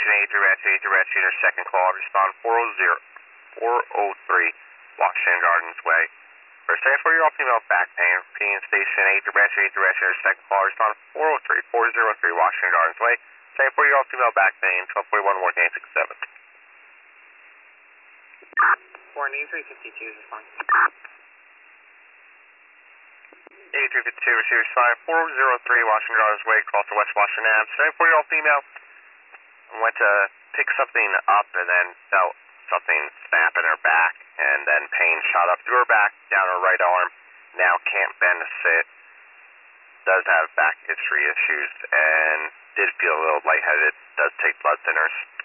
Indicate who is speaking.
Speaker 1: rescue, their second call, respond 403 Washington Gardens Way. For 74-year-old female back pain, repeating station 8 to rescue, their second call, respond 403 Washington Gardens Way. 74-year-old female back pain, 1241 Warden 867.
Speaker 2: Warden 8352 is responding.
Speaker 1: 8352, receiver sign 403 Washington Gardens Way, across the West Washington Ave. 74-year-old female went to pick something up and then felt something snap in her back, and then pain shot up through her back, down her right arm. Now can't bend to sit. Does have back history issues and did feel a little lightheaded. Does take blood thinners.